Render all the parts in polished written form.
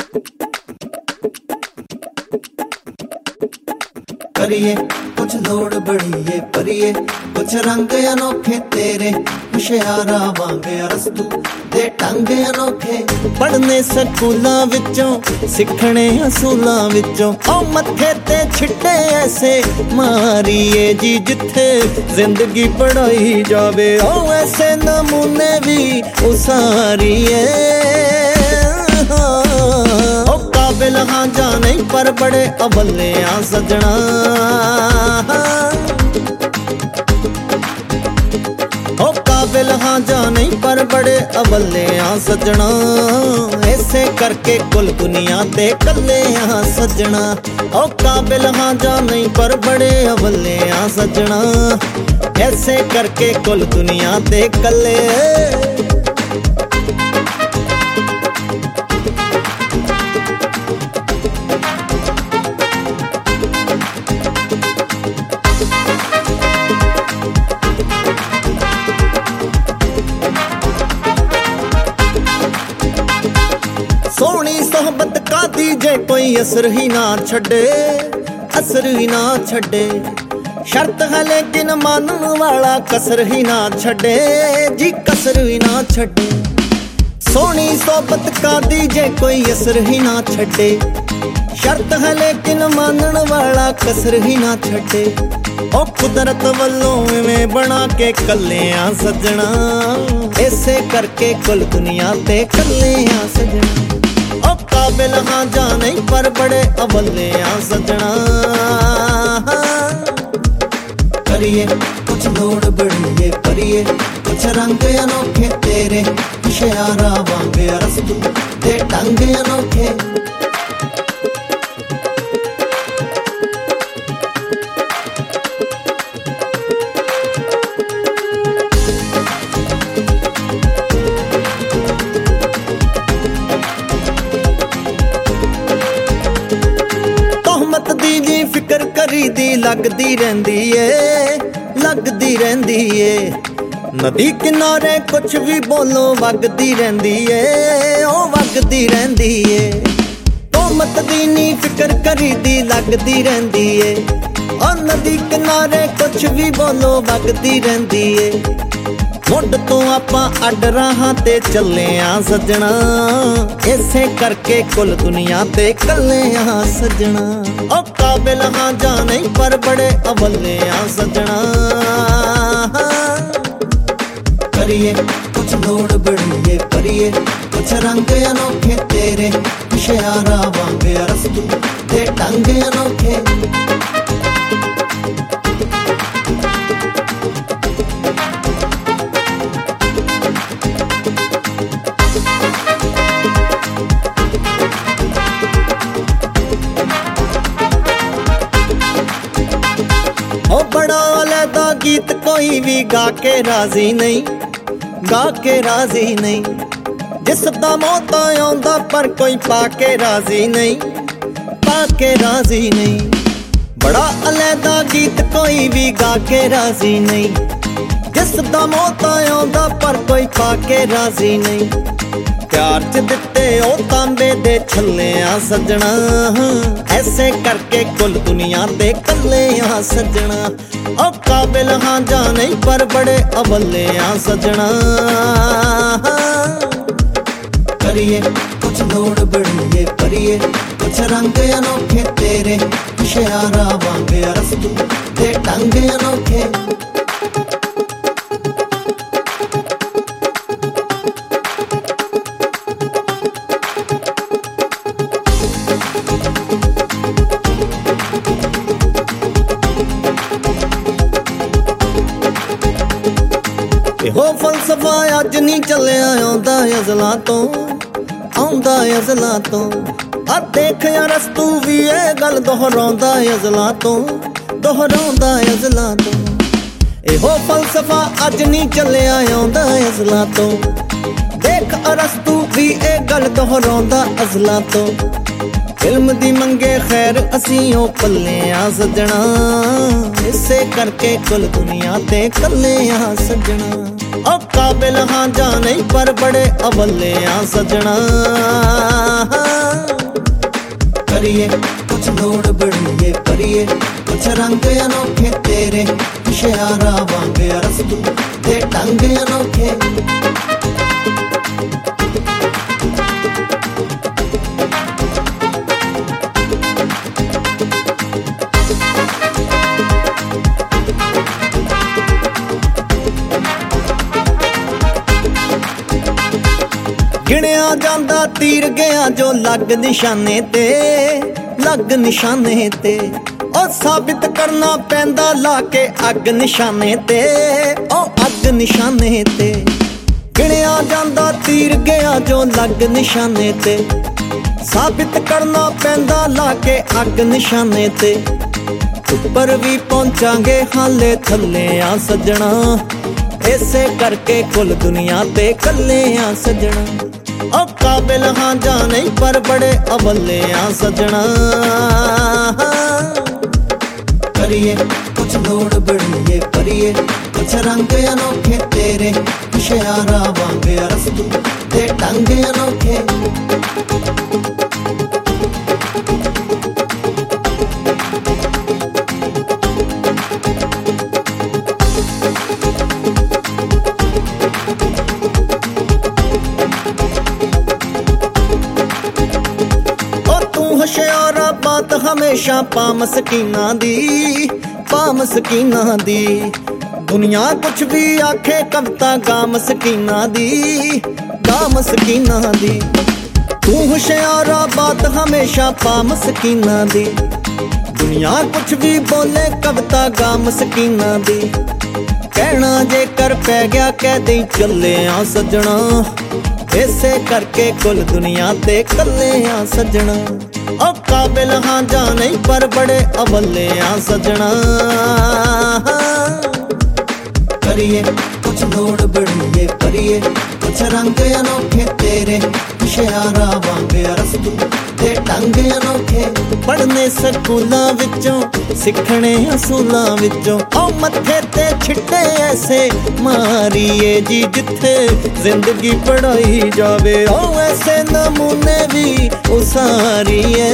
करिए कुछ लोड़ बड़ीए परिए कुछ रंग अनोखे तेरे हुशियारा वांगे अरस्तू दे ढंग अनोखे पढ़ने स्कूलां विचों सिखने असूलां विचों ओ मत्थे ते छिट्टे ऐसे मारीए जी जिथे जिंदगी पढ़ाई जावे ओ ऐसे नमूने भी उसारीए काबिल हाँ जा नहीं पर बड़े अवले आ सजना ओ काबिल हाँ जा नहीं पर बड़े अवले आ सजना ऐसे करके कुल दुनिया ते कल्ले आ सजना ओ काबिल हाँ जा नहीं पर बड़े अवले आ सजना ऐसे करके कुल दुनिया ते कल्ले सोहनी सोहबत का दीजे कोई असर ही ना छड़े असर ही ना छड़े शर्त है लेकिन मानन वाला कसर ही ना छड़े जी कसर ही ना छड़े सोहनी सोहबत का दीजे कोई असर ही ना छड़े शर्त है लेकिन मानन वाला कसर ही ना छड़े ओ कुदरत वल्लों में बना के कल्ले आ सजना ऐसे करके कुल दुनिया ते कल्ले आ सजना ओ काबिल हाँ जा नहीं पर बड़े अवले आ सजना करिए कुछ लोड़ बड़ीए परिए कुछ रंग अनोखे तेरे हुशियारा वांगे अरस्तू दे ढंग अनोखे फिकर करी दी लगदी रहंदी ए नदी किनारे कुछ भी बोलो वगदी रहंदी ए ओ वगदी रहंदी ए तोहमत दी नी फिकर करी दी लगदी रहंदी ए ओ नदी किनारे कुछ भी बोलो वगदी रहंदी ए मुंड तो आपां अड राहां ते चले आ सजना ऐसे करके कुल दुनिया ते कल्ले आ सजना ओ काबिल हाँ जा नहीं पर बड़े अवले आ सजना करिए कुछ लोड़ बड़ीए परिए कुछ रंग अनोखे तेरे हुशियारा वांगे अरस्तू दे ढंग अनोखे ओ बड़ा अलहदा गीत कोई भी गा के राजी नहीं जिस दा मौत आउंदा पर कोई पाके राजी नहीं बड़ा अलहदा गीत कोई भी गा के राजी नहीं जिस दा मौत आउंदा पर कोई पाके राजी नहीं प्यार च दिते ओ तांबे दे छल्ले आ सजना ऐसे करके कुल दुनिया ते कल्ले आ सजना ओ काबिल हाँ जा नहीं पर बड़े अवले आ सजना करिए कुछ लोड़ बड़ीए परिए कुछ रंग अनोखे तेरे हुशियारा वांगे अरस्तू दे ढंग अनोखे हो फलसफा अज नहीं चलिया आउंदा अज़लां तो आ देख यार रस्तू भी ये गल दोहराउंदा अज़लां तो एहो फलसफा अज नहीं चलिया आउंदा अज़लां तो देख अरस्तू भी ये गल दोहराउंदा अज़लां तो इल्म दी मंगे खैर असीं ओ पल्ले आ सजना इसे करके कुल दुनिया ते कल्ले आ सजना ओ काबिल हाँ जा नहीं पर बड़े अवले आ सजना। करिए कुछ लोड़ बड़िए करिए कुछ रंग अनोखे तेरे इशारा वांग रस दे ढंग अनोखे। गिणिया जांदा तीर गया जो लग निशाने ते लग निशाने ते ओ साबित करना पैंदा लाके अग निशाने ते ओ अग निशाने ते। गिणिया जांदा तीर गया जो लग निशाने ते साबित करना पैंदा लाके अग निशाने ते। उपर भी पहुंचांगे हाले थल्ले आ सजना इसे करके कुल दुनिया ते कल्ले आ सजना। ओ काबिल हाँ जा नहीं पर बड़े अवले आ सजना। करिए कुछ लोड़ बड़िए करिए कुछ रंग अनोखे तेरे इशारा वांग रस दे ढंग अनोखे। होशियारा बात हमेशा पाम सकीना दी दुनिया कुछ भी आखे कविता गाम सकीना दी। तू होशियारा बात हमेशा पाम सकीना दी दुनिया कुछ भी बोले कविता गाम सकीना दी। कहना जे कर पै गया कह दे चले आ सजना इसे करके कुल दुनिया ते कल्ले आ सजना। ओ काबिल हाँ जा नहीं पर बड़े अवले आ सजना। करिए कुछ लोड़ बड़िए करिए कुछ रंग अनोखे तेरे इशारा वांग रस दे ढंग अनोखे। पढ़ने स्कूलां विचों सिखने असूलां विचों ओ मत्थे ते छिट्टे ऐसे मारिए जी जिथे जिंदगी पढ़ाई जावे ओ ऐसे नमूने भी उसारिए।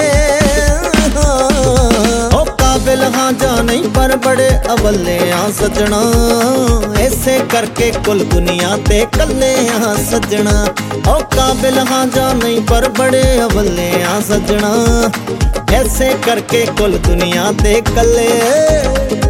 ओ काबिल हाँ जा नहीं पर बड़े अवले आ सजना ऐसे करके कुल दुनिया ते कल्ले आ सजना। ओ काबिल हाँ जा नहीं पर बड़े अवले आ सजना ऐसे करके कुल दुनिया ते कल्ले।